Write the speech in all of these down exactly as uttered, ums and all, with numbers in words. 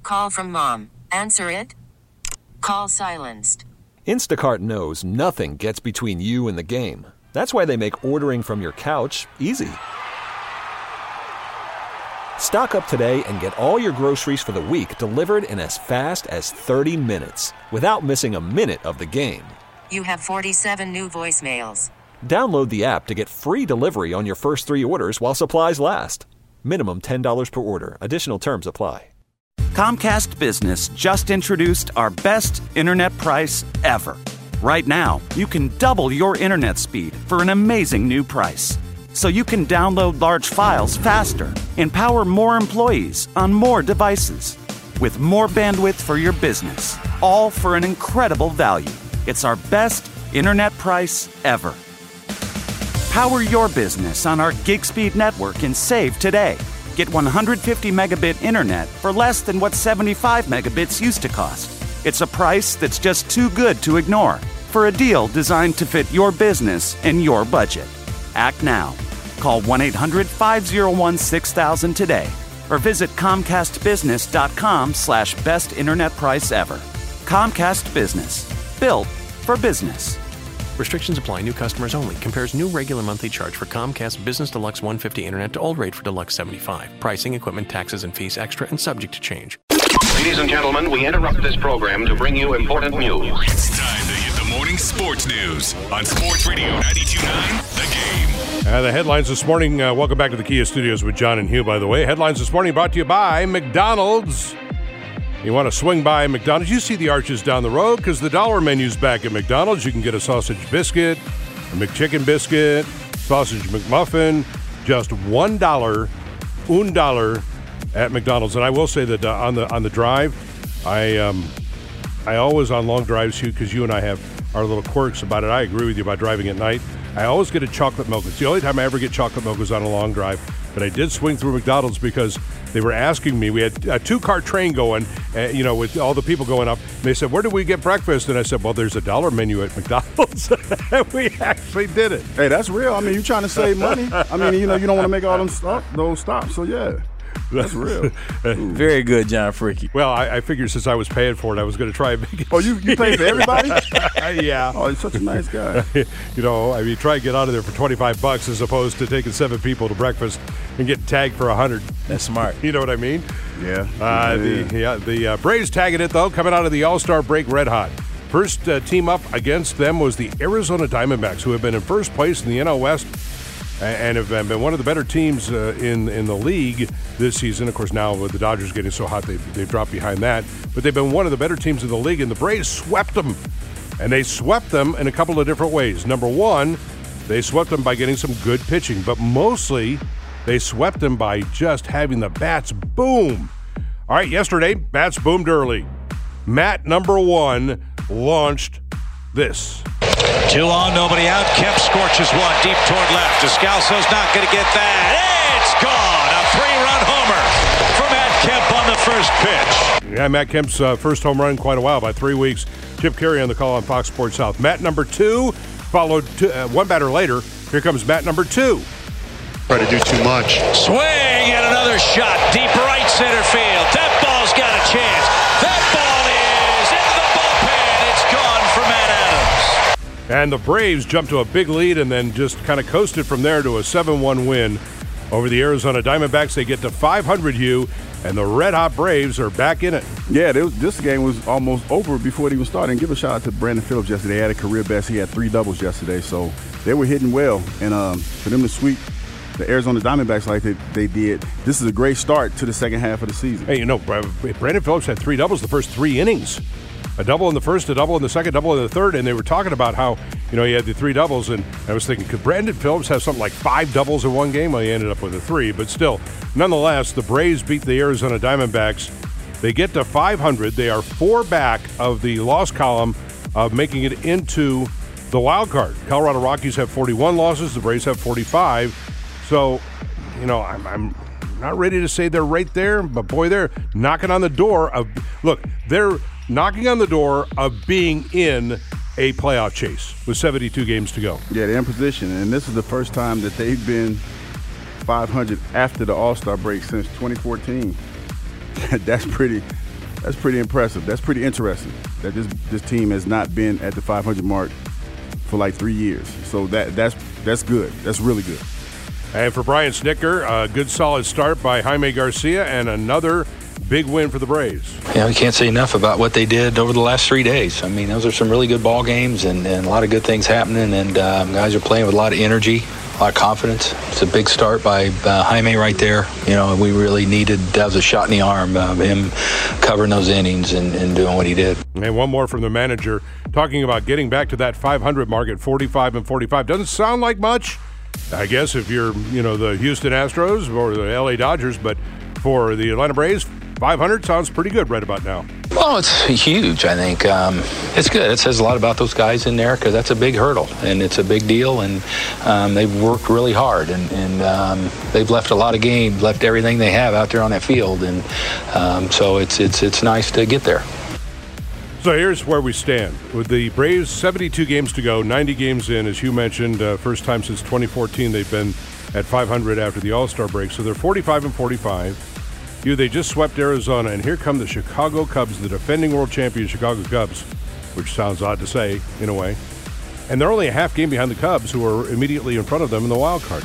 call from mom. Answer it. Call silenced. Instacart knows nothing gets between you and the game. That's why they make ordering from your couch easy. Stock up today and get all your groceries for the week delivered in as fast as thirty minutes without missing a minute of the game. You have forty-seven new voicemails. Download the app to get free delivery on your first three orders while supplies last. Minimum ten dollars per order. Additional terms apply. Comcast Business just introduced our best internet price ever. Right now, you can double your internet speed for an amazing new price. So you can download large files faster, empower more employees on more devices, with more bandwidth for your business, all for an incredible value. It's our best internet price ever. Power your business on our gig speed network and save today. Get one hundred fifty megabit internet for less than what seventy-five megabits used to cost. It's a price that's just too good to ignore for a deal designed to fit your business and your budget. Act now. Call one eight hundred five oh one six thousand today or visit comcastbusiness.com slash best internet price ever. Comcast Business. Built for business. Restrictions apply. New customers only. Compares new regular monthly charge for Comcast Business Deluxe one hundred fifty Internet to old rate for Deluxe seventy-five. Pricing, equipment, taxes, and fees extra and subject to change. Ladies and gentlemen, we interrupt this program to bring you important news. It's time to hit the morning sports news on Sports Radio ninety-two point nine The Game. Uh, the headlines this morning, uh, welcome back to the Kia Studios with John and Hugh, by the way. Headlines this morning brought to you by McDonald's. You want to swing by McDonald's? You see the arches down the road because the dollar menu's back at McDonald's. You can get a sausage biscuit, a McChicken biscuit, sausage McMuffin, just one dollar, un dollar at McDonald's. And I will say that uh, on the on the drive, I um, I always on long drives, Hugh, because you and I have our little quirks about it. I agree with you about driving at night. I always get a chocolate milk. It's the only time I ever get chocolate milk is on a long drive. But I did swing through McDonald's because they were asking me. We had a two-car train going, uh, you know, with all the people going up. And they said, where do we get breakfast? And I said, well, there's a dollar menu at McDonald's. And we actually did it. Hey, that's real. I mean, you're trying to save money. I mean, you know, you don't want to make all them stop, those stops. So, yeah. That's real. Very good, John Freaky. Well, I, I figured since I was paying for it, I was going to try and make it. Oh, you, you paid for everybody? Yeah. Oh, he's such a nice guy. You know, I mean, try and get out of there for twenty-five bucks as opposed to taking seven people to breakfast and getting tagged for one hundred. That's smart. You know what I mean? Yeah. Uh, yeah. The, yeah, the uh, Braves tagging it, though, coming out of the All-Star break red hot. First uh, team up against them was the Arizona Diamondbacks, who have been in first place in the N L West and have been one of the better teams uh, in in the league this season. Of course, now with the Dodgers getting so hot, they've, they've dropped behind that. But they've been one of the better teams in the league, and the Braves swept them. And they swept them in a couple of different ways. Number one, they swept them by getting some good pitching. But mostly, they swept them by just having the bats boom. All right, yesterday, bats boomed early. Matt, number one, launched this. Two on, nobody out. Kemp scorches one deep toward left. Descalso's not going to get that. It's gone. A three-run homer for Matt Kemp on the first pitch. Yeah, Matt Kemp's uh, first home run in quite a while, by three weeks. Chip Carey on the call on Fox Sports South. Matt number two, followed two, uh, one batter later. Here comes Matt number two. Try to do too much. Swing and another shot. Deep right center field. That ball's got a chance. That ball is into the bullpen. It's gone for Matt Adams. And the Braves jumped to a big lead and then just kind of coasted from there to a seven one win over the Arizona Diamondbacks. They get to five hundred, Hugh, and the red-hot Braves are back in it. Yeah, was, this game was almost over before it even started. And give a shout-out to Brandon Phillips yesterday. He had a career best. He had three doubles yesterday, so they were hitting well. And um, for them to sweep the Arizona Diamondbacks like they, they did, this is a great start to the second half of the season. Hey, you know, Brandon Phillips had three doubles the first three innings. A double in the first, a double in the second, double in the third, and they were talking about how, you know, he had the three doubles, and I was thinking, could Brandon Phillips have something like five doubles in one game? Well, he ended up with a three, but still, nonetheless, the Braves beat the Arizona Diamondbacks. They get to five hundred. They are four back of the loss column of making it into the wild card. Colorado Rockies have forty-one losses. The Braves have forty-five. So, you know, I'm, I'm not ready to say they're right there, but boy, they're knocking on the door of, look, they're knocking on the door of being in a playoff chase with seventy-two games to go. Yeah, they're in position, and this is the first time that they've been five hundred after the All-Star break since twenty fourteen. That's pretty That's pretty impressive. That's pretty interesting that this this team has not been at the five hundred mark for like three years. So that that's that's good. That's really good. And for Brian Snitker, a good solid start by Jaime Garcia and another big win for the Braves. Yeah, we can't say enough about what they did over the last three days. I mean, those are some really good ball games and, and a lot of good things happening, and um, guys are playing with a lot of energy, a lot of confidence. It's a big start by uh, Jaime right there. You know, we really needed, that was a shot in the arm, uh, him covering those innings and, and doing what he did. And one more from the manager, talking about getting back to that five hundred mark at forty-five and forty-five. Doesn't sound like much, I guess, if you're, you know, the Houston Astros or the L A Dodgers, but for the Atlanta Braves, five hundred sounds pretty good right about now. Well, it's huge, I think. Um, it's good. It says a lot about those guys in there because that's a big hurdle, and it's a big deal, and um, they've worked really hard, and, and um, they've left a lot of games, left everything they have out there on that field, and um, so it's it's it's nice to get there. So here's where we stand. With the Braves, seventy-two games to go, ninety games in, as you mentioned, uh, first time since twenty fourteen they've been at five hundred after the All-Star break, so they're forty-five and forty-five. You, they just swept Arizona, and here come the Chicago Cubs, the defending world champion Chicago Cubs, which sounds odd to say, in a way. And they're only a half game behind the Cubs, who are immediately in front of them in the wild card.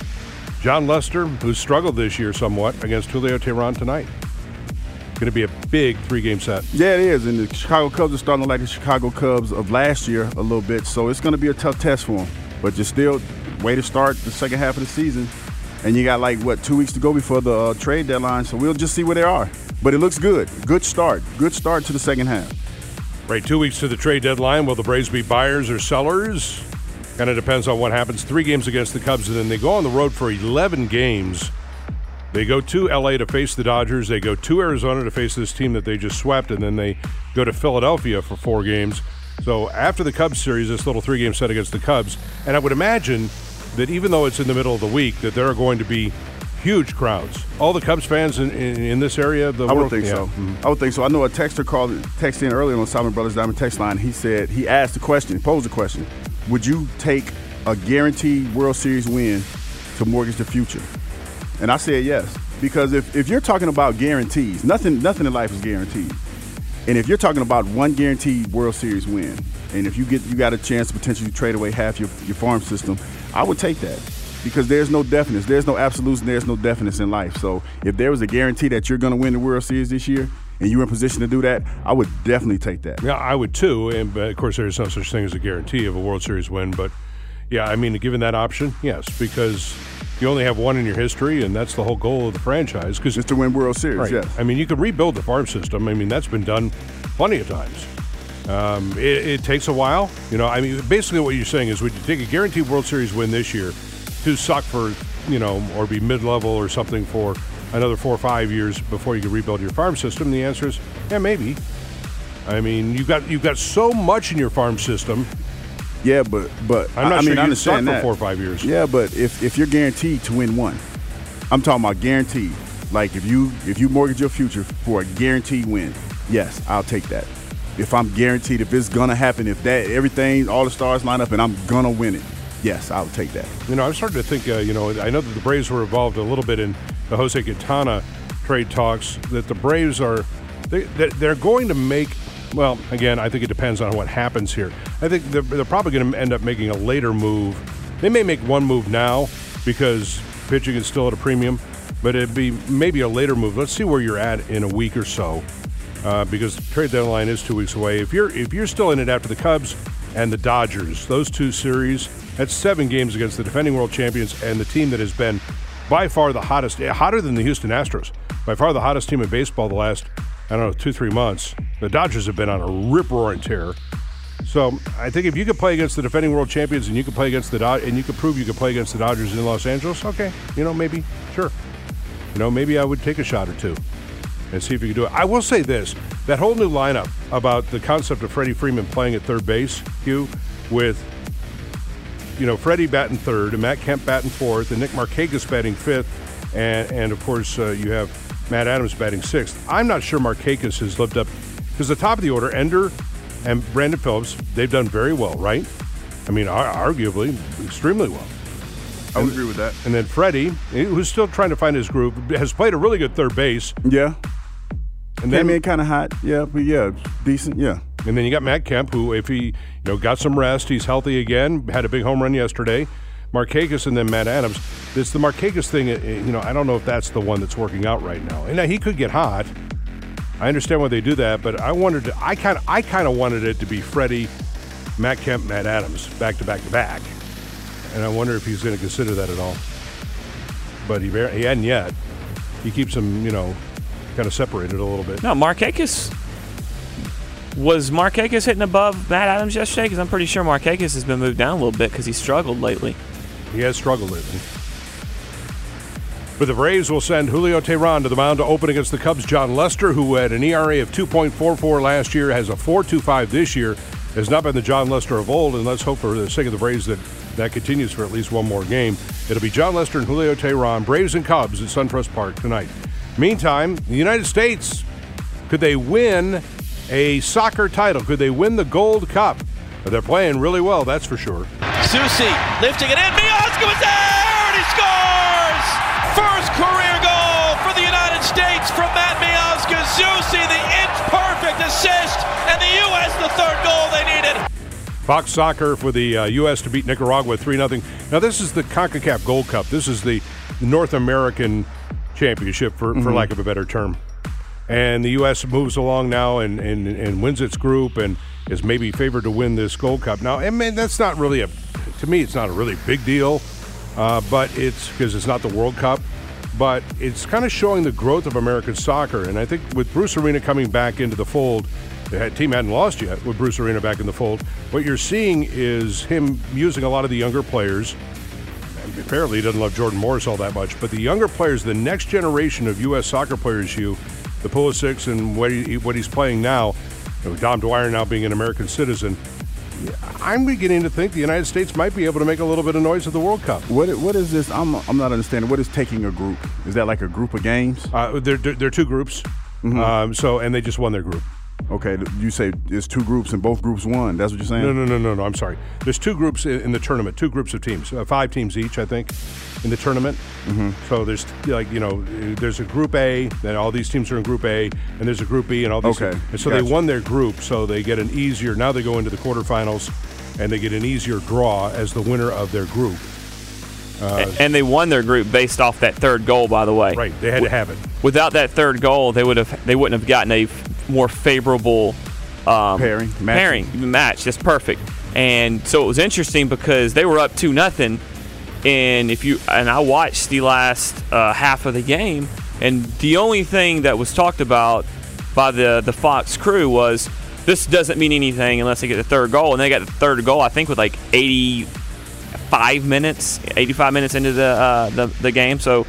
John Lester, who struggled this year somewhat against Julio Teheran tonight. Going to be a big three-game set. Yeah, it is, and the Chicago Cubs are starting to like the Chicago Cubs of last year a little bit, so it's going to be a tough test for them. But just still, way to start the second half of the season. And you got, like, what, two weeks to go before the uh, trade deadline, so we'll just see where they are. But it looks good. Good start. Good start to the second half. Right, two weeks to the trade deadline. Will the Braves be buyers or sellers? Kind of depends on what happens. Three games against the Cubs, and then they go on the road for eleven games. They go to L A to face the Dodgers. They go to Arizona to face this team that they just swept, and then they go to Philadelphia for four games. So after the Cubs series, this little three-game set against the Cubs, and I would imagine that even though it's in the middle of the week, that there are going to be huge crowds. All the Cubs fans in, in, in this area of the I world? would think yeah. so. Mm-hmm. I would think so. I know a texter called, texted in earlier on Simon Brothers Diamond text line. He said, he asked the question, he posed the question, would you take a guaranteed World Series win to mortgage the future? And I said yes. Because if, if you're talking about guarantees, nothing nothing in life is guaranteed. And if you're talking about one guaranteed World Series win, and if you get you got a chance to potentially trade away half your, your farm system, I would take that. Because there's no definiteness. There's no absolutes and there's no definiteness in life. So if there was a guarantee that you're going to win the World Series this year and you're in position to do that, I would definitely take that. Yeah, I would too. And of course, there's no such thing as a guarantee of a World Series win. But yeah, I mean, given that option, yes, because you only have one in your history, and that's the whole goal of the franchise. Cause, Just to win World Series, right. yes. I mean, you could rebuild the farm system. I mean, that's been done plenty of times. Um, it, it takes a while. You know, I mean, basically what you're saying is, would you take a guaranteed World Series win this year to suck for, you know, or be mid-level or something for another four or five years before you can rebuild your farm system? The answer is, yeah, maybe. I mean, you've got you've got so much in your farm system. Yeah, but but I'm not I sure mean, I you'd suck understand for that. four or five years. Yeah, but if if you're guaranteed to win one, I'm talking about guaranteed. Like if you if you mortgage your future for a guaranteed win, yes, I'll take that. If I'm guaranteed, if it's gonna happen, if that everything, all the stars line up, and I'm gonna win it, yes, I'll take that. You know, I'm starting to think. Uh, you know, I know that the Braves were involved a little bit in the Jose Quintana trade talks. That the Braves are they they're going to make. Well, again, I think it depends on what happens here. I think they're, they're probably going to end up making a later move. They may make one move now because pitching is still at a premium, but it'd be maybe a later move. Let's see where you're at in a week or so, uh, because the trade deadline is two weeks away. If you're if you're still in it after the Cubs and the Dodgers, those two series, that's seven games against the defending world champions and the team that has been by far the hottest, hotter than the Houston Astros, by far the hottest team in baseball the last, I don't know, two, three months. The Dodgers have been on a rip-roaring tear. So I think if you could play against the defending world champions and you could play against the Dod- and you could prove you could play against the Dodgers in Los Angeles, okay, you know, maybe, sure. You know, maybe I would take a shot or two and see if you could do it. I will say this, that whole new lineup about the concept of Freddie Freeman playing at third base, Hugh, with, you know, Freddie batting third and Matt Kemp batting fourth and Nick Markakis batting fifth, and, and of course, uh, you have Matt Adams batting sixth. I'm not sure Markakis has lived up, because the top of the order, Ender and Brandon Phillips, they've done very well, right? I mean, arguably, extremely well. I would and, agree with that. And then Freddie, who's still trying to find his groove, has played a really good third base. Yeah. And Came then, in kind of hot, yeah, but yeah, decent, yeah. And then you got Matt Kemp, who, if he you know got some rest, he's healthy again, had a big home run yesterday. Markakis and then Matt Adams. It's the Markakis thing, you know, I don't know if that's the one that's working out right now. And he could get hot. I understand why they do that, but I wanted to, I kind of I kind of wanted it to be Freddie, Matt Kemp, Matt Adams, back to back to back. And I wonder if he's going to consider that at all. But he, he hadn't yet. He keeps them, you know, kind of separated a little bit. No, Markakis. Was Markakis hitting above Matt Adams yesterday? Because I'm pretty sure Markakis has been moved down a little bit because he struggled lately. He has struggled lately. But the Braves will send Julio Teheran to the mound to open against the Cubs. John Lester, who had an E R A of two point four four last year, has a four point two five this year, has not been the John Lester of old, and let's hope for the sake of the Braves that that continues for at least one more game. It'll be John Lester and Julio Teheran, Braves and Cubs at SunTrust Park tonight. Meantime, the United States, could they win a soccer title? Could they win the Gold Cup? They're playing really well, that's for sure. Susi lifting it in. Miazga was there, and he scores! First career goal for the United States from Matt Miazga. Susi, the inch-perfect assist, and the U S the third goal they needed. Fox Soccer for the uh, U S to beat Nicaragua three nothing. Now, this is the CONCACAF Gold Cup. This is the North American Championship, for, mm-hmm. for lack of a better term. And the U S moves along now and, and, and wins its group and is maybe favored to win this Gold Cup. Now, I mean, that's not really a, to me, it's not a really big deal, uh, but it's because it's not the World Cup. But it's kind of showing the growth of American soccer. And I think with Bruce Arena coming back into the fold, the team hadn't lost yet with Bruce Arena back in the fold. What you're seeing is him using a lot of the younger players. And apparently he doesn't love Jordan Morris all that much, but the younger players, the next generation of U S soccer players, you, the Pulisic's and what, he, what he's playing now, you know, Dom Dwyer now being an American citizen, I'm beginning to think the United States might be able to make a little bit of noise at the World Cup. What What is this? I'm I'm not understanding. What is taking a group? Is that like a group of games? Uh, they're, they're two groups. Mm-hmm. Um, so and they just won their group. Okay, you say there's two groups and both groups won. That's what you're saying? No, no, no, no, no. I'm sorry. There's two groups in, in the tournament, two groups of teams, uh, five teams each, I think, in the tournament. Mm-hmm. So there's like you know, there's a Group A, then all these teams are in Group A, and there's a Group B, and all these. Okay, and so gotcha. they won their group, so they get an easier. Now they go into the quarterfinals, and they get an easier draw as the winner of their group. Uh, and they won their group based off that third goal, by the way. Right, they had to have it. Without that third goal, they would have they wouldn't have gotten a f- more favorable um, pairing pairing match. That's perfect. And so it was interesting because they were up two nothing, and if you and I watched the last uh, half of the game, and the only thing that was talked about by the the Fox crew was this doesn't mean anything unless they get the third goal, and they got the third goal I think with like eighty-five minutes, eighty-five minutes into the uh, the, the game. So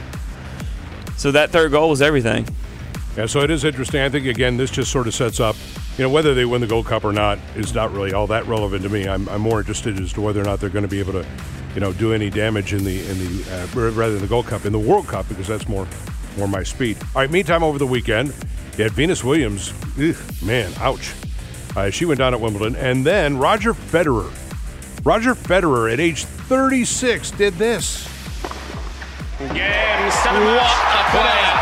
so that third goal was everything. Yeah, so it is interesting. I think, again, this just sort of sets up, you know, whether they win the Gold Cup or not is not really all that relevant to me. I'm, I'm more interested as to whether or not they're going to be able to, you know, do any damage in the, in the uh, rather than the Gold Cup, in the World Cup, because that's more, more my speed. All right, meantime, over the weekend, you had Venus Williams. Ugh, man, ouch. Uh, she went down at Wimbledon. And then Roger Federer. Roger Federer, at age thirty-six, did this. Game, what a player.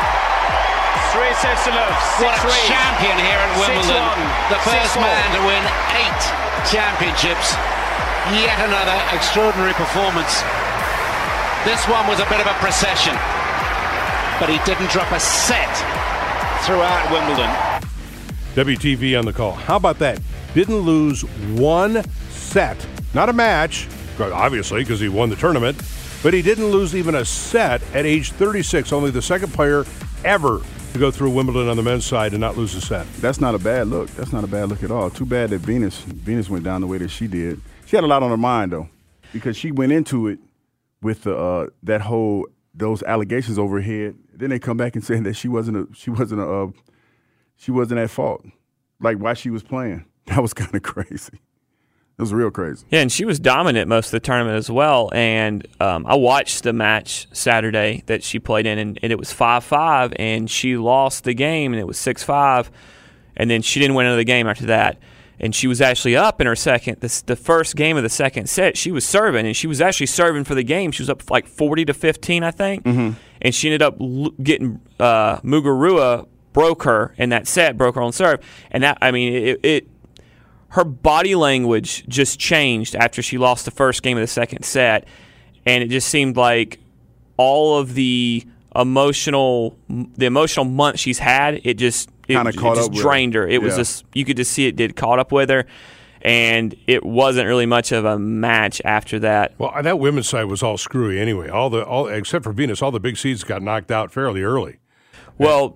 Three sets to love. What a champion here at Wimbledon. The first man to win eight championships. Yet another extraordinary performance. This one was a bit of a procession, but he didn't drop a set throughout Wimbledon. W T V on the call. How about that? Didn't lose one set. Not a match, obviously, because he won the tournament, but he didn't lose even a set at age thirty-six. Only the second player ever to go through Wimbledon on the men's side and not lose a set. That's not a bad look. That's not a bad look at all. Too bad that Venus Venus went down the way that she did. She had a lot on her mind, though, because she went into it with the, uh, that whole those allegations over her head. Then they come back and say that she wasn't a, she wasn't a, uh, she wasn't at fault, like why she was playing. That was kind of crazy. It was real crazy. Yeah, and she was dominant most of the tournament as well. And um, I watched the match Saturday that she played in, and, and it was five five, and she lost the game, and it was six five, and then she didn't win another game after that. And she was actually up in her second, this, the first game of the second set. She was serving, and she was actually serving for the game. She was up like forty to fifteen, I think. Mm-hmm. And she ended up l- getting uh, Muguruza broke her in that set, broke her on serve. And that, I mean, it, it her body language just changed after she lost the first game of the second set, and it just seemed like all of the emotional the emotional month she's had, it just it, Kinda it caught just up with drained her. It Yeah. was just, you could just see it did caught up with her, and it wasn't really much of a match after that. Well, that women's side was all screwy anyway. All the all except for Venus, all the big seeds got knocked out fairly early. Well,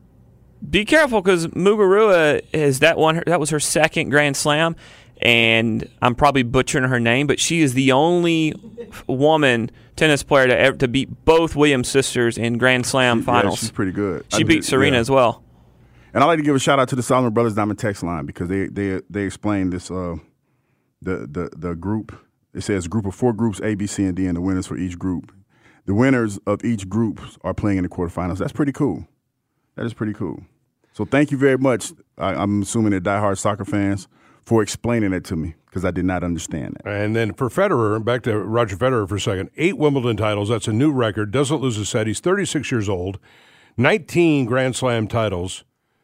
be careful, because Muguruza is that one. That was her second Grand Slam, and I'm probably butchering her name, but she is the only woman tennis player to ever to beat both Williams sisters in Grand Slam She- finals. Yeah, she's pretty good. She I beat mean, Serena yeah. as well. And I'd like to give a shout out to the Solomon Brothers Diamond text line, because they they they explained this uh, the the the group. It says group of four groups, A, B, C, and D, and the winners for each group. The winners of each group are playing in the quarterfinals. That's pretty cool. That is pretty cool. So thank you very much. I, I'm assuming they're diehard soccer fans, for explaining it to me, because I did not understand that. And then for Federer, back to Roger Federer for a second, eight Wimbledon titles. That's a new record. Doesn't lose a set. He's thirty-six years old. nineteen Grand Slam titles.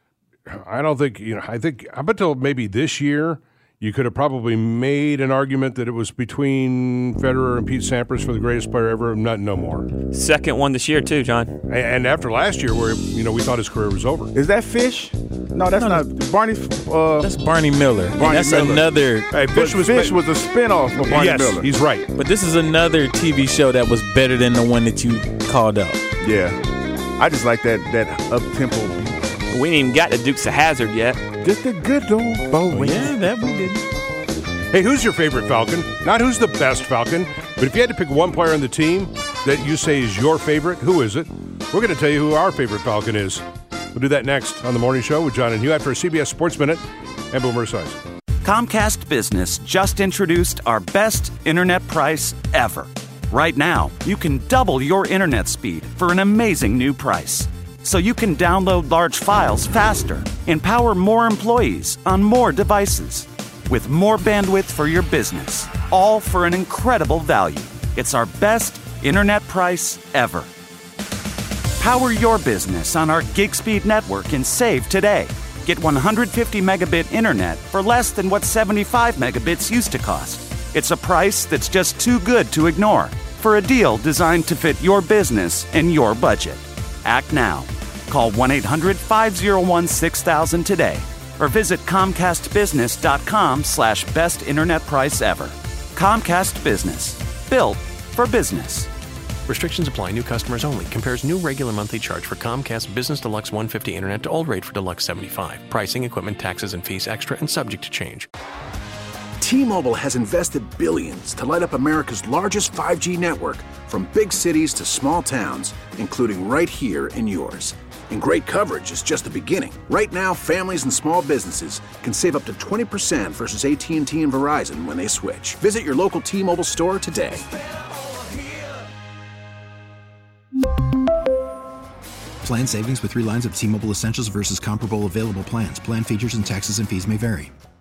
I don't think, you know, I think up until maybe this year, you could have probably made an argument that it was between Federer and Pete Sampras for the greatest player ever. Not no more. Second one this year too, John. And, and after last year, where you know we thought his career was over. Is that Fish? No, that's not Barney. Uh, That's Barney Miller. And Barney that's Miller. another. Hey, But Fish was Fish was a spinoff of Barney yes, Miller. he's right. But this is another T V show that was better than the one that you called out. Yeah, I just like that that up tempo. We ain't even got the Dukes of Hazzard yet. Just a good old boy. Yeah, that we did. Hey, who's your favorite Falcon? Not who's the best Falcon, but if you had to pick one player on the team that you say is your favorite, who is it? We're going to tell you who our favorite Falcon is. We'll do that next on The Morning Show with John and Hugh after a C B S Sports Minute and Boomer Esiason. Comcast Business just introduced our best internet price ever. Right now, you can double your internet speed for an amazing new price. So you can download large files faster, empower more employees on more devices, with more bandwidth for your business, all for an incredible value. It's our best internet price ever. Power your business on our gig speed network and save today. Get one hundred fifty megabit internet for less than what seventy-five megabits used to cost. It's a price that's just too good to ignore for a deal designed to fit your business and your budget. Act now. Call one eight hundred five oh one six thousand today or visit ComcastBusiness.com slash best internet price ever. Comcast Business. Built for business. Restrictions apply. New customers only. Compares new regular monthly charge for Comcast Business Deluxe one fifty Internet to old rate for Deluxe seventy-five. Pricing, equipment, taxes, and fees extra and subject to change. T-Mobile has invested billions to light up America's largest five G network, from big cities to small towns, including right here in yours. And great coverage is just the beginning. Right now, families and small businesses can save up to twenty percent versus A T and T and Verizon when they switch. Visit your local T-Mobile store today. Plan savings with three lines of T-Mobile Essentials versus comparable available plans. Plan features and taxes and fees may vary.